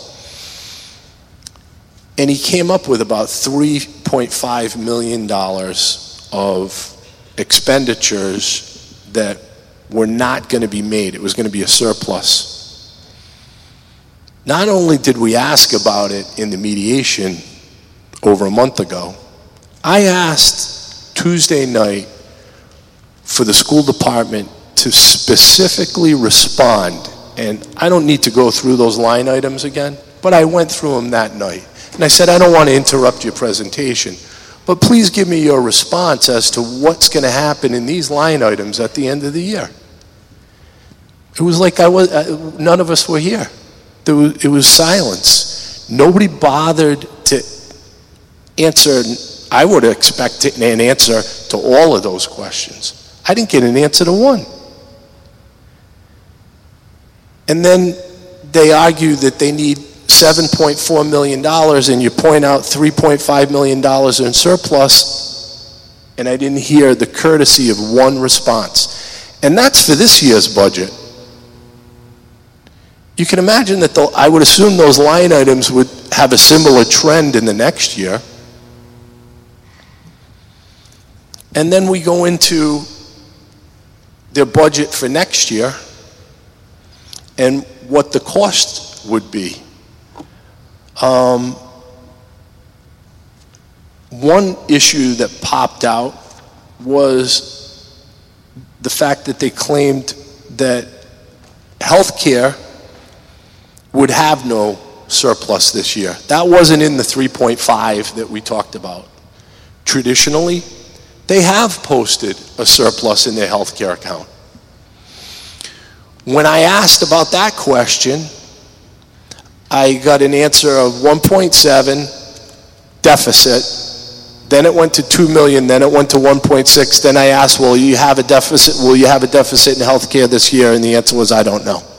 And he came up with about three point five million dollars of expenditures that were not going to be made. It was going to be a surplus. Not only did we ask about it in the mediation over a month ago, I asked Tuesday night for the school department to specifically respond, and I don't need to go through those line items again, but I went through them that night. And I said, I don't want to interrupt your presentation, But please give me your response as to what's going to happen in these line items at the end of the year. It was like I was, uh, none of us were here. There was, it was silence. Nobody bothered to answer. I would expect an answer to all of those questions. I didn't get an answer to one. And then they argue that they need seven point four million dollars, and you point out three point five million dollars in surplus, and I didn't hear the courtesy of one response. And that's for this year's budget. You can imagine that the, I would assume those line items would have a similar trend in the next year. And then we go into their budget for next year and what the cost would be. Um, one issue that popped out was the fact that they claimed that healthcare would have no surplus this year. That wasn't in the three point five that we talked about. Traditionally, they have posted a surplus in their healthcare account. When I asked about that question, I got an answer of one point seven deficit. Then it went to two million, then it went to one point six. Then I asked, well, you have a deficit, will you have a deficit in healthcare this year? And the answer was, I don't know.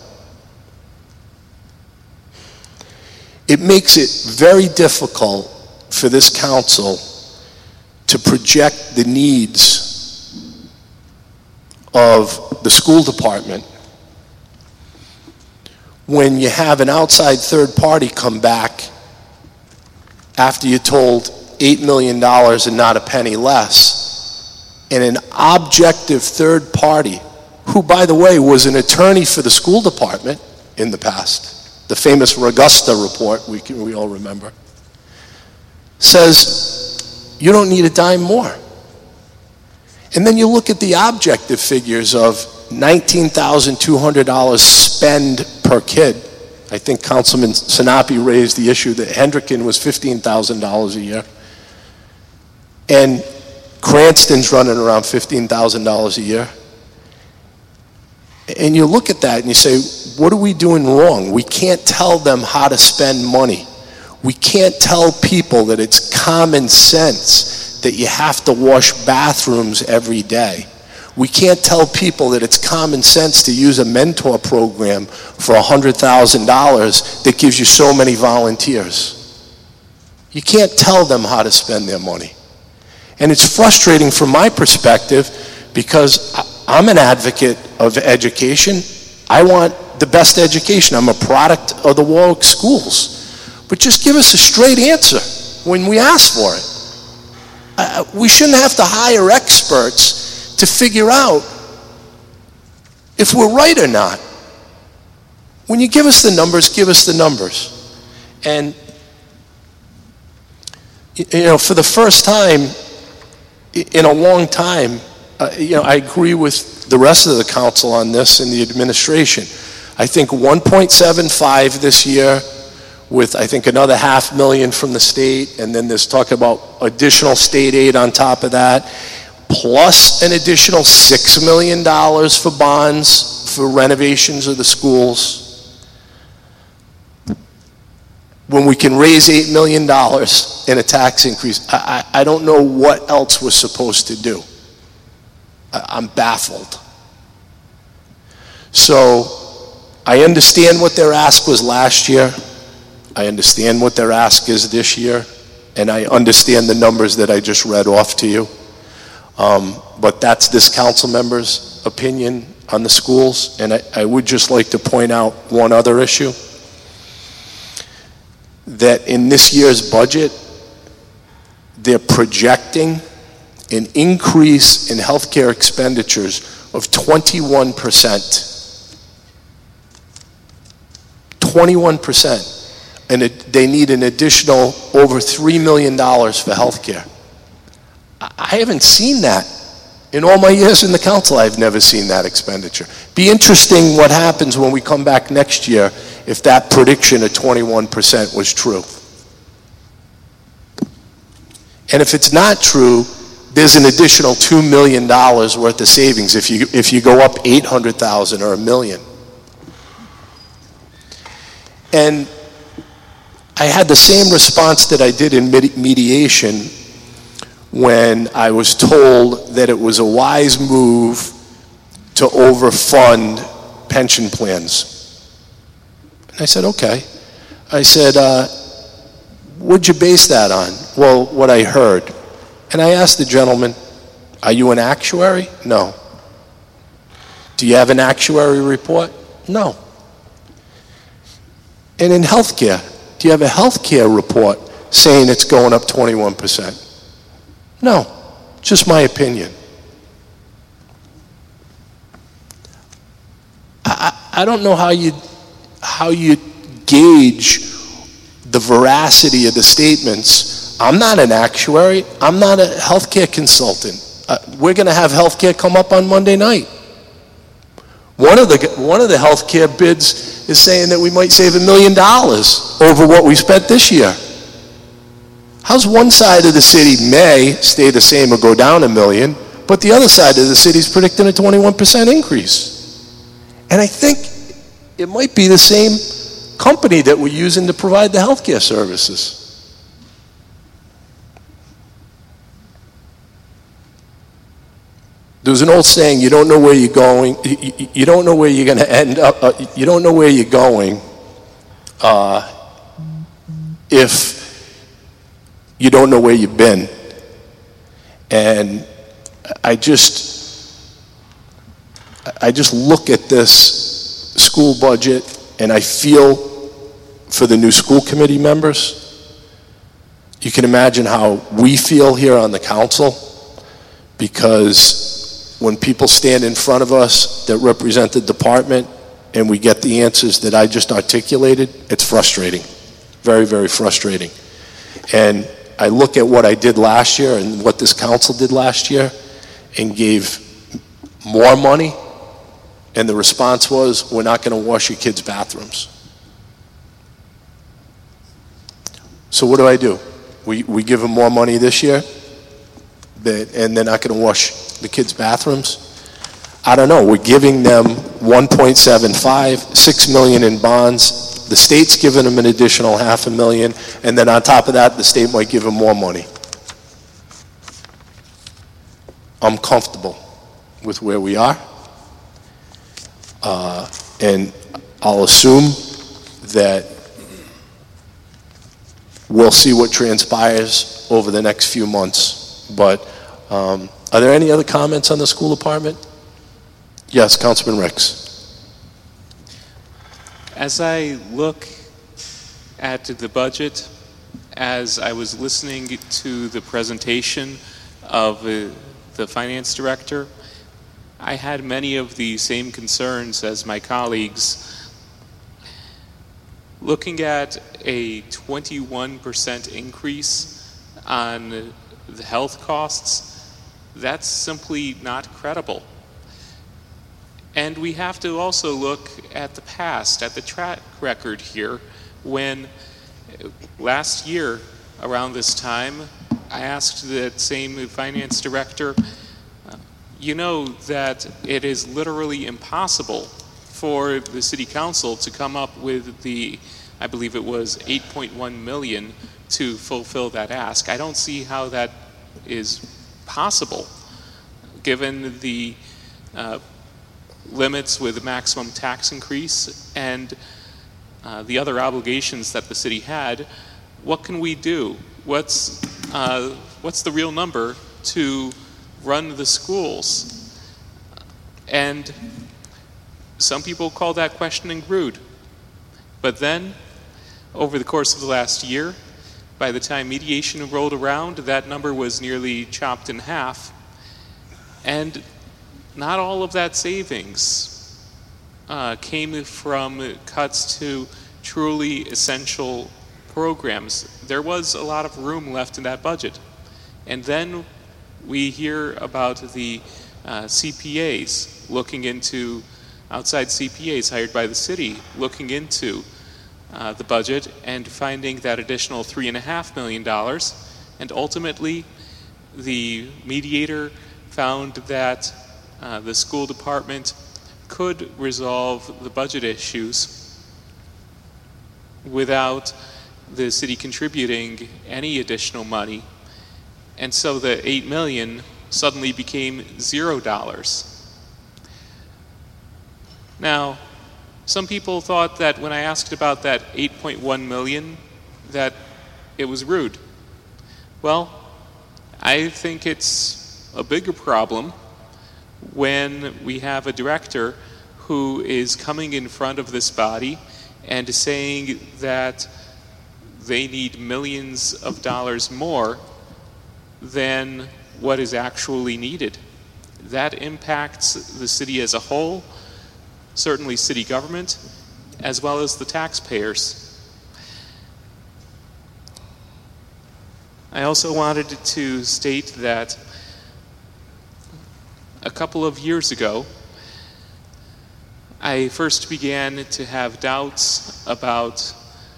It makes it very difficult for this council to project the needs of the school department when you have an outside third party come back after you're told eight million dollars and not a penny less, and an objective third party, who, by the way, was an attorney for the school department in the past, the famous Ragusta report we, can, we all remember, says you don't need a dime more. And then you look at the objective figures of nineteen thousand two hundred dollars spend per kid. I think Councilman Sinapi raised the issue that Hendricken was fifteen thousand dollars a year. And Cranston's running around fifteen thousand dollars a year. And you look at that and you say, what are we doing wrong? We can't tell them how to spend money. We can't tell people that it's common sense that you have to wash bathrooms every day. We can't tell people that it's common sense to use a mentor program for one hundred thousand dollars that gives you so many volunteers. You can't tell them how to spend their money. And it's frustrating from my perspective because I'm an advocate of education. I want the best education. I'm a product of the Warwick schools. But just give us a straight answer when we ask for it. Uh, we shouldn't have to hire experts to figure out if we're right or not. When you give us the numbers, give us the numbers. And, you know, for the first time in a long time, uh, you know, I agree with the rest of the council on this and the administration. I think one point seven five this year, with I think another half million from the state, and then there's talk about additional state aid on top of that, plus an additional six million dollars for bonds for renovations of the schools. When we can raise eight million dollars in a tax increase, I, I, I don't know what else we're supposed to do. I, I'm baffled. So I understand what their ask was last year. I understand what their ask is this year, and I understand the numbers that I just read off to you. Um, but that's this council member's opinion on the schools, and I, I would just like to point out one other issue. That in this year's budget, they're projecting an increase in healthcare expenditures of twenty-one percent. twenty-one percent. And it, they need an additional over three million dollars for healthcare. I haven't seen that. In all my years in the council, I've never seen that expenditure. Be interesting what happens when we come back next year if that prediction of twenty-one percent was true. And if it's not true, there's an additional two million dollars worth of savings if you, if you go up eight hundred thousand or a million. And I had the same response that I did in medi- mediation when I was told that it was a wise move to overfund pension plans. And I said, okay. I said, uh, what'd you base that on? Well, what I heard. And I asked the gentleman, are you an actuary? No. Do you have an actuary report? No. And in healthcare, do you have a healthcare report saying it's going up twenty-one percent? No, just my opinion. I, I don't know how you, how you gauge the veracity of the statements. I'm not an actuary. I'm not a healthcare consultant. Uh, we're going to have healthcare come up on Monday night. One of the one of the healthcare bids is saying that we might save a million dollars over what we spent this year. How's one side of the city may stay the same or go down a million, but the other side of the city is predicting a twenty-one percent increase? And I think it might be the same company that we're using to provide the healthcare services. There's an old saying, you don't know where you're going, you, you don't know where you're going to end up, uh, you don't know where you're going uh, if you don't know where you've been. And I just, I just look at this school budget and I feel for the new school committee members. You can imagine how we feel here on the council, because when people stand in front of us that represent the department and we get the answers that I just articulated, it's frustrating. Very, very frustrating. And I look at what I did last year and what this council did last year and gave more money, and the response was, we're not going to wash your kids' bathrooms. So what do I do? We, we give them more money this year, that, and they're not going to wash the kids' bathrooms? I don't know. We're giving them one point seven five, six million in bonds. The state's giving them an additional half a million, and then on top of that, the state might give them more money. I'm comfortable with where we are, uh, and I'll assume that we'll see what transpires over the next few months. But um, are there any other comments on the school department? Yes, Councilman Ricks. As I look at the budget, as I was listening to the presentation of uh, the finance director, I had many of the same concerns as my colleagues. Looking at a twenty-one percent increase on the health costs, that's simply not credible. And we have to also look at the past, at the track record here, when last year around this time, I asked that same finance director, uh, you know that it is literally impossible for the city council to come up with the, I believe it was eight point one million to fulfill that ask. I don't see how that is possible, given the uh, limits with the maximum tax increase and uh, the other obligations that the city had. What can we do? What's, uh, what's the real number to run the schools? And some people call that questioning rude. But then, over the course of the last year, by the time mediation rolled around, that number was nearly chopped in half. And not all of that savings uh, came from cuts to truly essential programs. There was a lot of room left in that budget. And then we hear about the uh, C P As looking into, outside C P As hired by the city, looking into uh, the budget and finding that additional three and a half million dollars And ultimately, the mediator found that uh, the school department could resolve the budget issues without the city contributing any additional money. And so the eight million dollars suddenly became zero dollars. Now, some people thought that when I asked about that eight point one million dollars, that it was rude. Well, I think it's a bigger problem when we have a director who is coming in front of this body and saying that they need millions of dollars more than what is actually needed. That impacts the city as a whole, certainly city government, as well as the taxpayers. I also wanted to state that a couple of years ago, I first began to have doubts about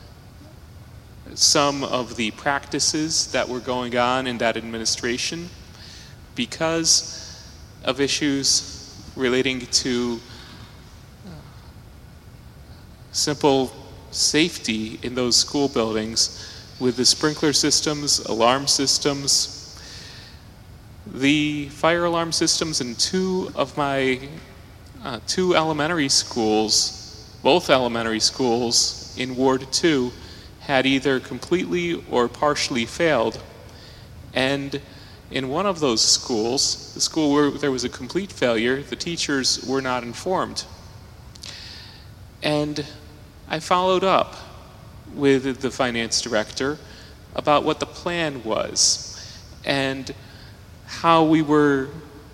some of the practices that were going on in that administration because of issues relating to simple safety in those school buildings with the sprinkler systems, alarm systems. The fire alarm systems in two of my uh, two elementary schools, both elementary schools in Ward two, had either completely or partially failed. And in one of those schools, the school where there was a complete failure, the teachers were not informed. And I followed up with the finance director about what the plan was and how we were,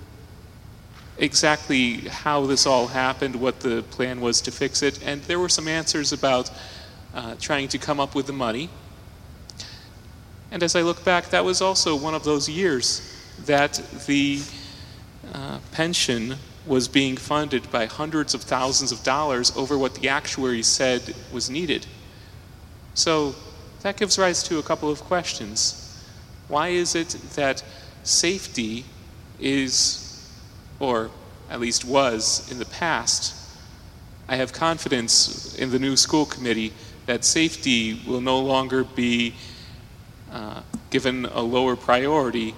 exactly how this all happened, what the plan was to fix it. And there were some answers about uh, trying to come up with the money. And as I look back, that was also one of those years that the uh, pension was being funded by hundreds of thousands of dollars over what the actuaries said was needed. So that gives rise to a couple of questions. Why is it that safety is, or at least was in the past, I have confidence in the new school committee that safety will no longer be uh, given a lower priority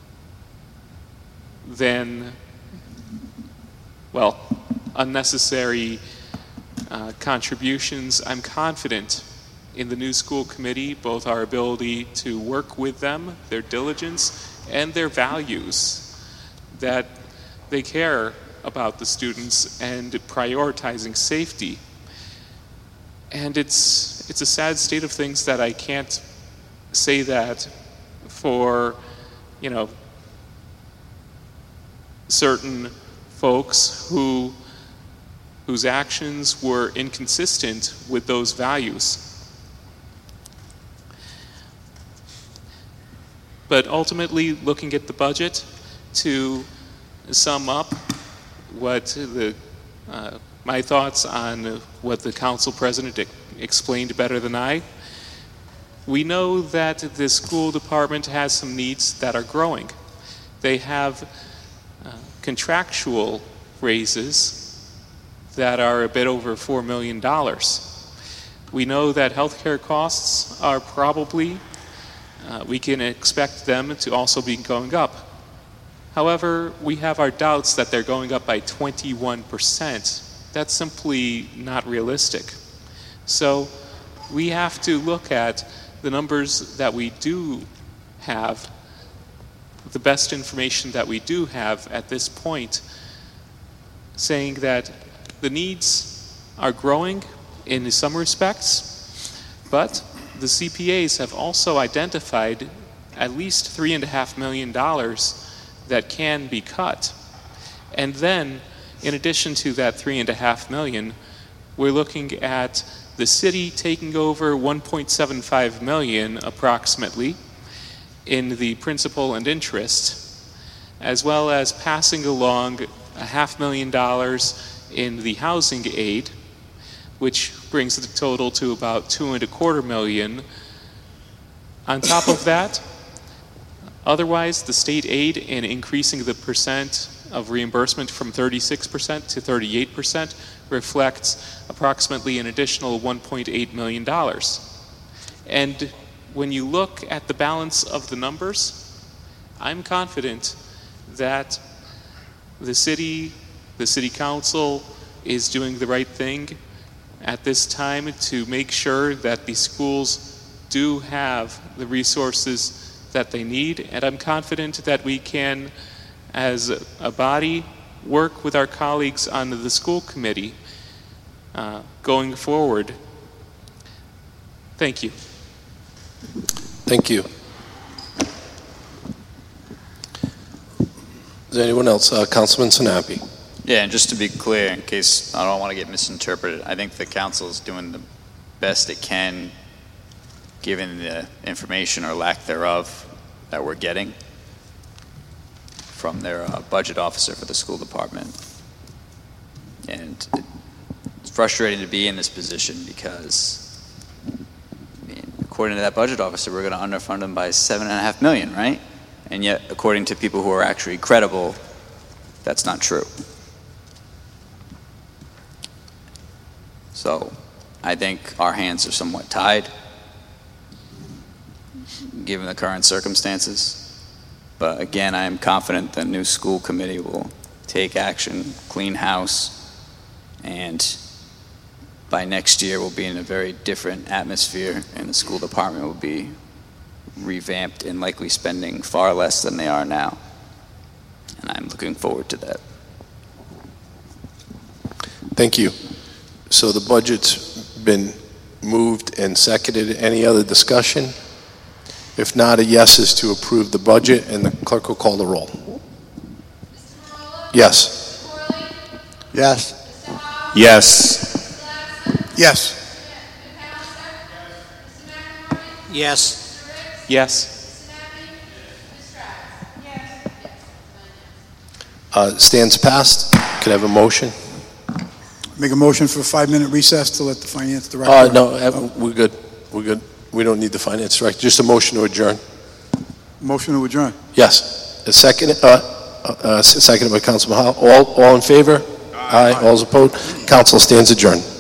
than, well, unnecessary uh, contributions. I'm confident in the new school committee, both our ability to work with them, their diligence, and their values, that they care about the students and prioritizing safety. And it's, it's a sad state of things that I can't say that for, you know, certain folks who, whose actions were inconsistent with those values. But ultimately, looking at the budget, to sum up what the, uh, my thoughts on what the council president ex- explained better than I, we know that the school department has some needs that are growing. They have uh, contractual raises that are a bit over four million dollars. We know that healthcare costs are probably Uh, we can expect them to also be going up. However, we have our doubts that they're going up by twenty-one percent. That's simply not realistic. So we have to look at the numbers that we do have, the best information that we do have at this point, saying that the needs are growing in some respects, but the C P As have also identified at least three and a half million dollars that can be cut. And then, in addition to that three and a half million, we're looking at the city taking over one point seven five million approximately in the principal and interest, as well as passing along a half million dollars in the housing aid, which brings the total to about two and a quarter million. On top of that, Otherwise, the state aid in increasing the percent of reimbursement from thirty-six percent to thirty-eight percent reflects approximately an additional one point eight million dollars. And when you look at the balance of the numbers, I'm confident that the city, the city council is doing the right thing at this time to make sure that the schools do have the resources that they need. And I'm confident that we can, as a body, work with our colleagues on the school committee uh, going forward. Thank you. Thank you. Is there anyone else? Uh, Councilman Sinapi. Yeah, and just to be clear, in case I don't want to get misinterpreted, I think the council is doing the best it can given the information or lack thereof that we're getting from their uh, budget officer for the school department. And it's frustrating to be in this position because, I mean, according to that budget officer, we're going to underfund them by seven and a half million, right? And yet, according to people who are actually credible, that's not true. So I think our hands are somewhat tied given the current circumstances. But again, I am confident the new school committee will take action, clean house, and by next year we'll be in a very different atmosphere and the school department will be revamped and likely spending far less than they are now. And I'm looking forward to that. Thank you. So the budget's been moved and seconded. Any other discussion? If not, a yes is to approve the budget, and the clerk will call the roll. Yes. Yes. Yes. Yes. Yes. Yes. Uh, stands passed. Could I have a motion? Make a motion for a five-minute recess to let the finance director. Uh, no, uh, we're good. We're good. We don't need the finance director. Just a motion to adjourn. Motion to adjourn. Yes. A second, uh, uh, seconded by Councilman Howell. All, all in favor? Aye. All opposed? Council stands adjourned.